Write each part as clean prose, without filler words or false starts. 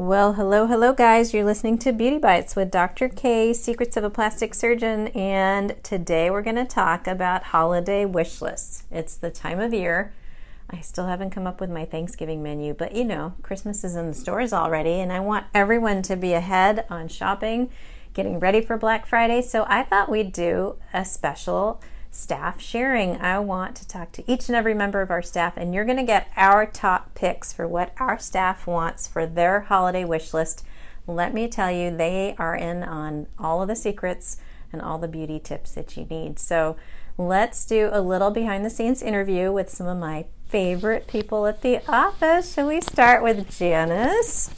Well, hello, guys. You're listening to Beauty Bites with Dr. K, Secrets of a Plastic Surgeon, and today we're going to talk about holiday wish lists. It's the time of year. I still haven't come up with my Thanksgiving menu, but you know, Christmas is in the stores already, and I want everyone to be ahead on shopping, getting ready for Black Friday, so I thought we'd do a special staff sharing. I want to talk to each and every member of our staff, and you're going to get our top picks for what our staff wants for their holiday wish list. Let me tell you, they are in on all of the secrets and all the beauty tips that you need. So let's do a little behind the scenes interview with some of my favorite people at the office. Shall we start with Janice?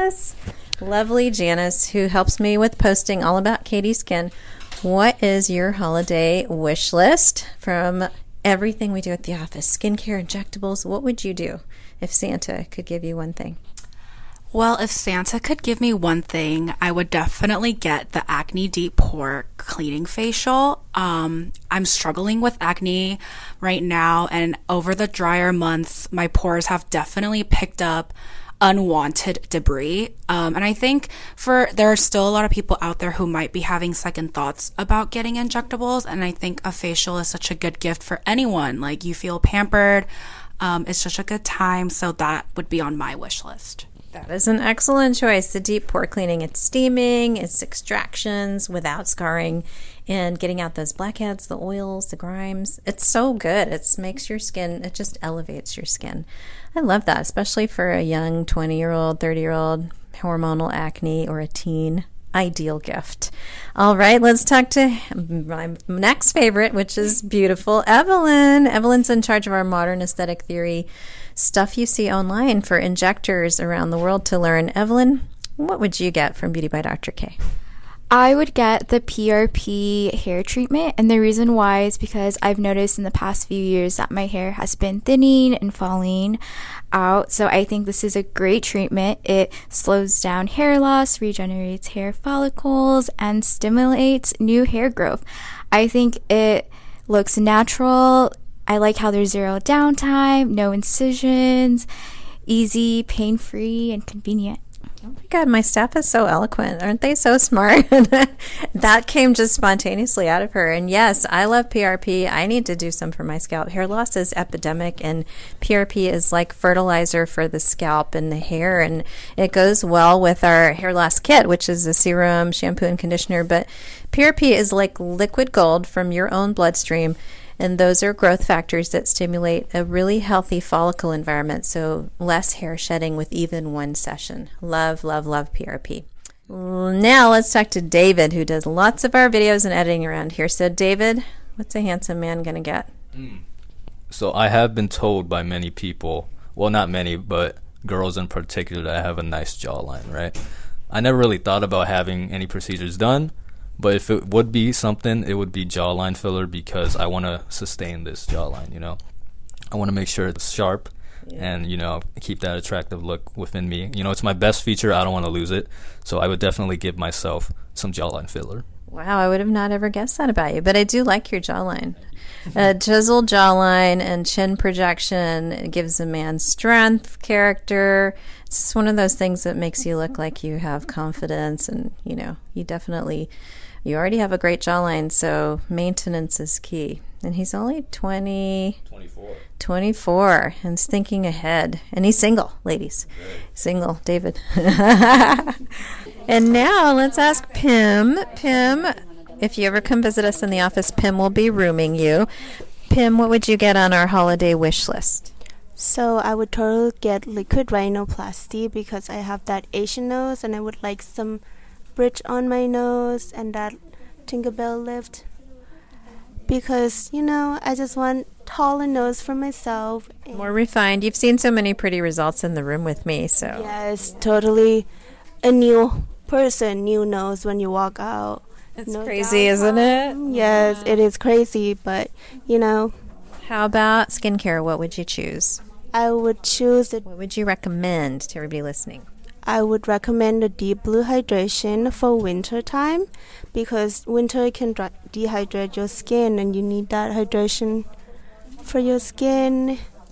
Lovely Janice, who helps me with posting all about Katie's Skin. What is your holiday wish list from everything we do at the office? Skincare, injectables. What would you do if Santa could give you one thing? Well, if Santa could give me one thing, I would definitely get the Acne Deep Pore Cleaning Facial. I'm struggling with acne right now, and over the drier months, my pores have definitely picked up unwanted debris. And I think there are still a lot of people out there who might be having second thoughts about getting injectables. And I think a facial is such a good gift for anyone. Like, you feel pampered. It's such a good time. So that would be on my wish list. That is an excellent choice. The deep pore cleaning, it's steaming, it's extractions without scarring, and getting out those blackheads, the oils, the grimes. It's so good. It makes your skin, it just elevates your skin. I love that, especially for a young 20-year-old, 30-year-old, hormonal acne, or a teen. Ideal gift. All right, let's talk to my next favorite, which is beautiful Evelyn. Evelyn's in charge of our modern aesthetic theory stuff you see online for injectors around the world to learn. Evelyn, what would you get from Beauty by Dr. K? I would get the PRP hair treatment, and the reason why is because I've noticed in the past few years that my hair has been thinning and falling out, so I think this is a great treatment. It slows down hair loss, regenerates hair follicles, and stimulates new hair growth. I think it looks natural. I like how there's zero downtime, no incisions, easy, pain-free, and convenient. Oh my God, my staff is so eloquent. Aren't they so smart? That came just spontaneously out of her. And yes, I love PRP. I need to do some for my scalp. Hair loss is epidemic, and PRP is like fertilizer for the scalp and the hair. And it goes well with our hair loss kit, which is a serum, shampoo, and conditioner. But PRP is like liquid gold from your own bloodstream. And those are growth factors that stimulate a really healthy follicle environment, so less hair shedding with even one session. Love, love, love PRP. Now let's talk to David, who does lots of our videos and editing around here. So David, what's a handsome man going to get? So I have been told by many people, well, not many, but girls in particular, that I have a nice jawline, right? I never really thought about having any procedures done. But if it would be something, it would be jawline filler, because I want to sustain this jawline, you know. I want to make sure it's sharp and, you know, keep that attractive look within me. You know, it's my best feature. I don't want to lose it. So I would definitely give myself some jawline filler. Wow, I would have not ever guessed that about you, but I do like your jawline. Chiseled jawline and chin projection, it gives a man strength, character. It's just one of those things that makes you look like you have confidence, and, you know, you already have a great jawline, so maintenance is key. And he's only 24, and he's thinking ahead. And he's single, ladies. Okay. Single, David. And now let's ask Pim. Pim, if you ever come visit us in the office, Pim will be rooming you. Pim, what would you get on our holiday wish list? So I would totally get liquid rhinoplasty, because I have that Asian nose, and I would like some bridge on my nose and that Tinkerbell lift, because, you know, I just want taller nose for myself. More refined. You've seen so many pretty results in the room with me, so. Yes, totally a new person, new nose when you walk out. It's crazy, isn't it? Yes, it is crazy, but, you know. How about skincare? What would you choose? I would choose it. What would you recommend to everybody listening? I would recommend the Deep Blue Hydration for winter time, because winter can dehydrate your skin, and you need that hydration for your skin.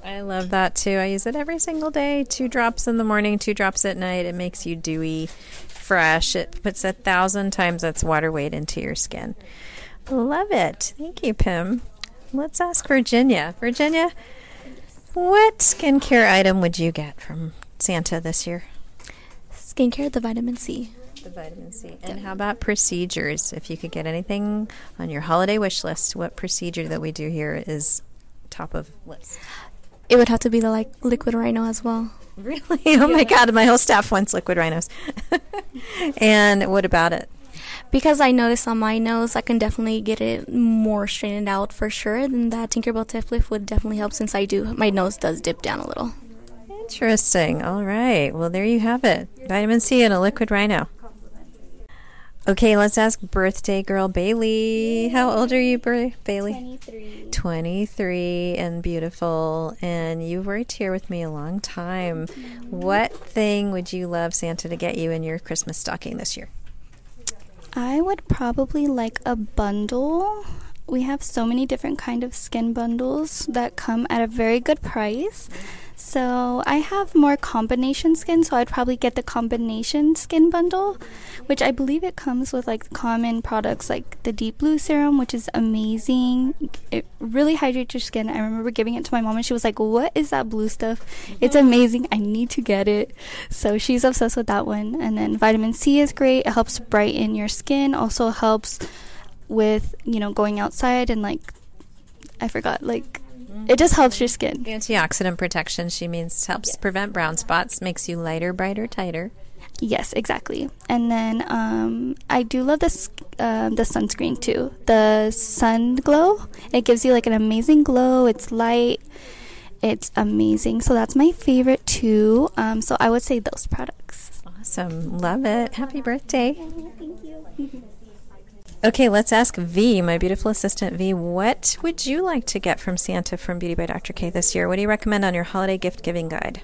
I love that too. I use it every single day. 2 drops in the morning, 2 drops at night. It makes you dewy, fresh. It puts 1,000 times its water weight into your skin. Love it. Thank you, Pim. Let's ask Virginia. Virginia, what skincare item would you get from Santa this year? Skincare, the vitamin C. The vitamin C. And how about procedures? If you could get anything on your holiday wish list, what procedure that we do here is top of list? It would have to be the liquid rhino as well. Really? Oh my God, my whole staff wants liquid rhinos. And what about it? Because I noticed on my nose, I can definitely get it more straightened out for sure. Then that Tinkerbell tip lift would definitely help since my nose does dip down a little. Interesting. All right. Well, there you have it. Vitamin C and a liquid rhino. Okay, let's ask birthday girl Bailey. How old are you, Bailey? 23. 23 and beautiful. And you've worked here with me a long time. What thing would you love Santa to get you in your Christmas stocking this year? I would probably like a bundle. We have so many different kind of skin bundles that come at a very good price. So I have more combination skin, so I'd probably get the combination skin bundle, which I believe it comes with like common products like the Deep Blue Serum, which is amazing. It really hydrates your skin. I remember giving it to my mom and she was like, "What is that blue stuff? It's amazing. I need to get it." So she's obsessed with that one. And then vitamin C is great. It helps brighten your skin. Also helps with, going outside and it just helps your skin. Antioxidant protection, she means helps prevent brown spots, makes you lighter, brighter, tighter. Yes, exactly. And then I do love the sunscreen too. The Sun Glow. It gives you like an amazing glow. It's light. It's amazing. So that's my favorite too. So I would say those products. Awesome. Love it. Happy birthday. Thank you. Okay, let's ask V, my beautiful assistant V. What would you like to get from Santa from Beauty by Dr. K this year? What do you recommend on your holiday gift giving guide?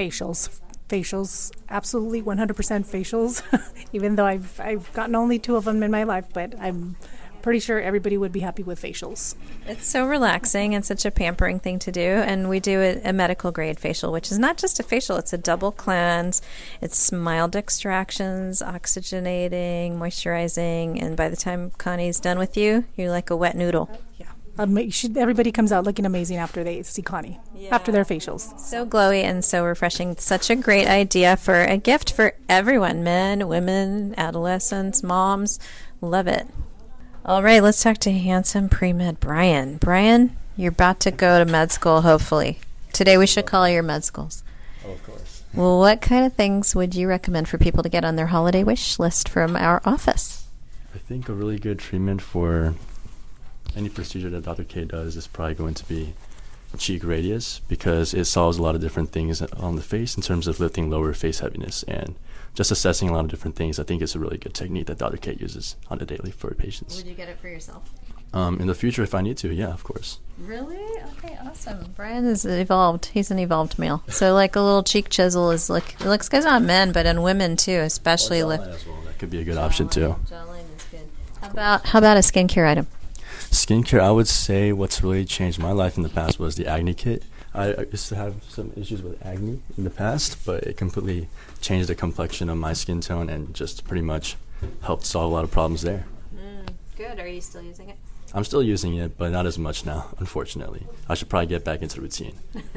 Facials, absolutely 100% facials. Even though I've gotten only 2 of them in my life, but I'm pretty sure everybody would be happy with facials. It's so relaxing and such a pampering thing to do. And we do a medical grade facial, which is not just a facial, it's a double cleanse. It's mild extractions, oxygenating, moisturizing. And by the time Connie's done with you, you're like a wet noodle. Yeah. Everybody comes out looking amazing after they see Connie, after their facials. So glowy and so refreshing. Such a great idea for a gift for everyone, men, women, adolescents, moms. Love it. All right, let's talk to handsome pre-med Brian. Brian, you're about to go to med school, hopefully. Today we should call your med schools. Oh, of course. Well, what kind of things would you recommend for people to get on their holiday wish list from our office? I think a really good treatment for any procedure that Dr. K does is probably going to be cheek radius, because it solves a lot of different things on the face in terms of lifting lower face heaviness and just assessing a lot of different things. I think it's a really good technique that Dr. K uses on a daily for patients. Would you get it for yourself? In the future, if I need to, yeah, of course. Really? Okay, awesome. Brian is evolved. He's an evolved male. So like a little cheek chisel is like, it looks good on men, but in women too, especially. Or jawline as well. That could be a good option too. Jawline is good. How about a skincare item? Skincare, I would say what's really changed my life in the past was the acne kit. I used to have some issues with acne in the past, but it completely changed the complexion of my skin tone and just pretty much helped solve a lot of problems there. Good. Are you still using it? I'm still using it, but not as much now, unfortunately. I should probably get back into the routine.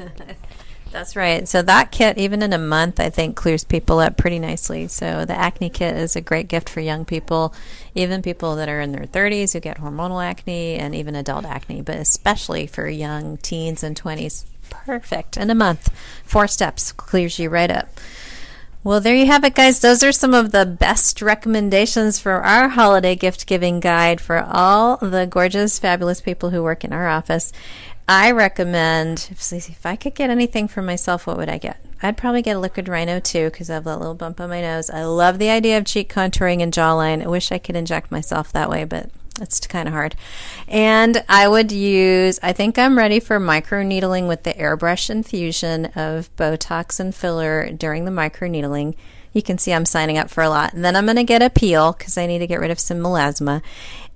That's right. So that kit, even in a month, I think clears people up pretty nicely. So the acne kit is a great gift for young people, even people that are in their 30s who get hormonal acne and even adult acne, but especially for young teens and 20s. Perfect. In a month, 4 steps clears you right up. Well, there you have it, guys. Those are some of the best recommendations for our holiday gift giving guide for all the gorgeous, fabulous people who work in our office. I recommend, if I could get anything for myself, what would I get? I'd probably get a liquid rhino too, because I have that little bump on my nose. I love the idea of cheek contouring and jawline. I wish I could inject myself that way, but it's kind of hard. And I would use, I think I'm ready for microneedling with the airbrush infusion of Botox and filler during the microneedling. You can see I'm signing up for a lot. And then I'm going to get a peel because I need to get rid of some melasma.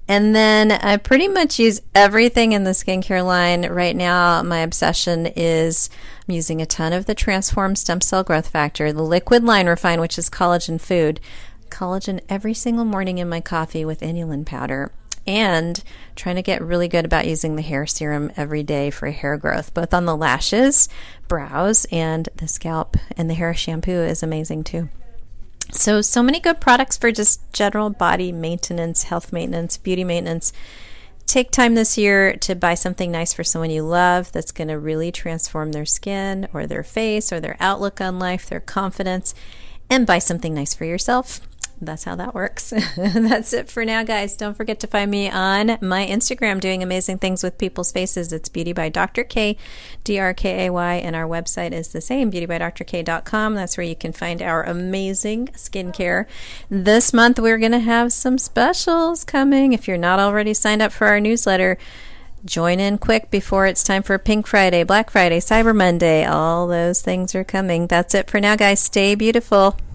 And then I pretty much use everything in the skincare line. Right now, my obsession is I'm using a ton of the Transform Stem Cell Growth Factor, the Liquid Line Refine, which is collagen food. Collagen every single morning in my coffee with inulin powder. And trying to get really good about using the hair serum every day for hair growth, both on the lashes, brows, and the scalp. And the hair shampoo is amazing too. So many good products for just general body maintenance, health maintenance, beauty maintenance. Take time this year to buy something nice for someone you love that's going to really transform their skin or their face or their outlook on life, their confidence, and buy something nice for yourself. That's how that works. That's it for now, guys. Don't forget to find me on my Instagram doing amazing things with people's faces. It's Beauty by Dr. K, DRKAY, and our website is the same, beautybydrk.com. That's where you can find our amazing skincare. This month, we're going to have some specials coming. If you're not already signed up for our newsletter, join in quick before it's time for Pink Friday, Black Friday, Cyber Monday. All those things are coming. That's it for now, guys. Stay beautiful.